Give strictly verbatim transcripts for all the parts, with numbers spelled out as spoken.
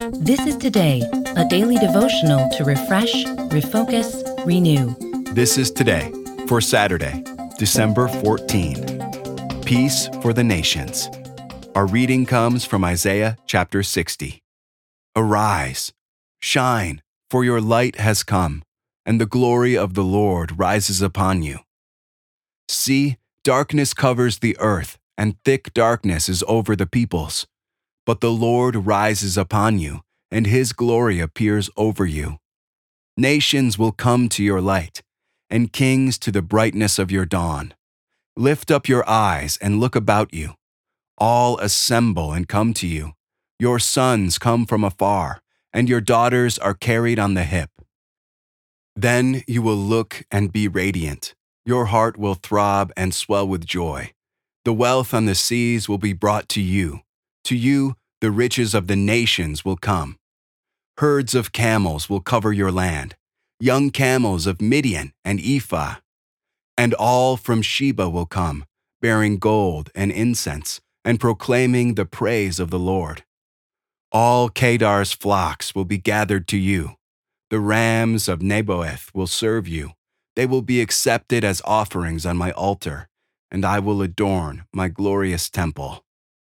This is Today, a daily devotional to refresh, refocus, renew. This is Today for Saturday, December fourteenth. Peace for the nations. Our reading comes from Isaiah chapter sixty. Arise, shine, for your light has come, and the glory of the Lord rises upon you. See, darkness covers the earth, and thick darkness is over the peoples. But the Lord rises upon you, and his glory appears over you. Nations will come to your light, and kings to the brightness of your dawn. Lift up your eyes and look about you. All assemble and come to you. Your sons come from afar, and your daughters are carried on the hip. Then you will look and be radiant. Your heart will throb and swell with joy. The wealth on the seas will be brought to you. To you, the riches of the nations will come. Herds of camels will cover your land, young camels of Midian and Ephah. And all from Sheba will come, bearing gold and incense, and proclaiming the praise of the Lord. All Kedar's flocks will be gathered to you. The rams of Nebaioth will serve you. They will be accepted as offerings on my altar, and I will adorn my glorious temple.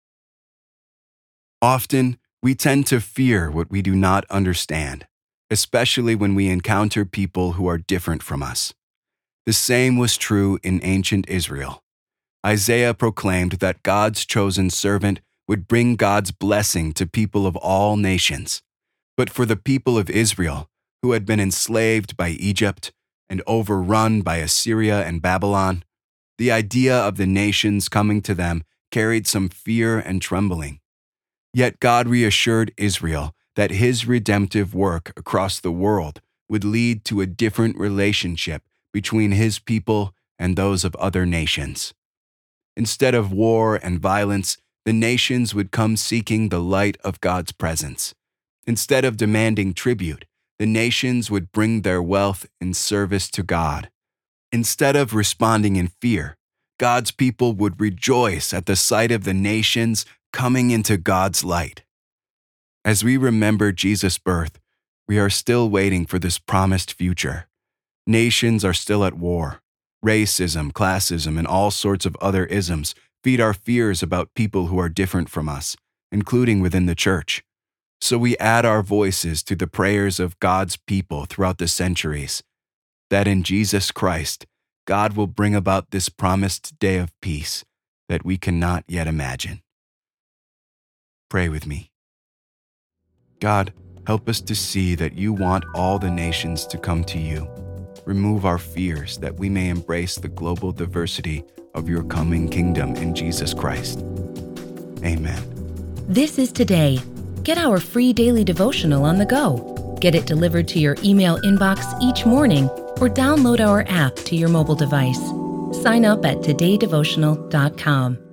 Often, we tend to fear what we do not understand, especially when we encounter people who are different from us. The same was true in ancient Israel. Isaiah proclaimed that God's chosen servant would bring God's blessing to people of all nations. But for the people of Israel, who had been enslaved by Egypt and overrun by Assyria and Babylon, the idea of the nations coming to them carried some fear and trembling. Yet God reassured Israel that his redemptive work across the world would lead to a different relationship between his people and those of other nations. Instead of war and violence, the nations would come seeking the light of God's presence. Instead of demanding tribute, the nations would bring their wealth in service to God. Instead of responding in fear, God's people would rejoice at the sight of the nations coming into God's light. As we remember Jesus' birth, we are still waiting for this promised future. Nations are still at war. Racism, classism, and all sorts of other isms feed our fears about people who are different from us, including within the church. So we add our voices to the prayers of God's people throughout the centuries, that in Jesus Christ, God will bring about this promised day of peace that we cannot yet imagine. Pray with me. God, help us to see that you want all the nations to come to you. Remove our fears that we may embrace the global diversity of your coming kingdom in Jesus Christ. Amen. This is Today. Get our free daily devotional on the go. Get it delivered to your email inbox each morning or download our app to your mobile device. Sign up at today devotional dot com.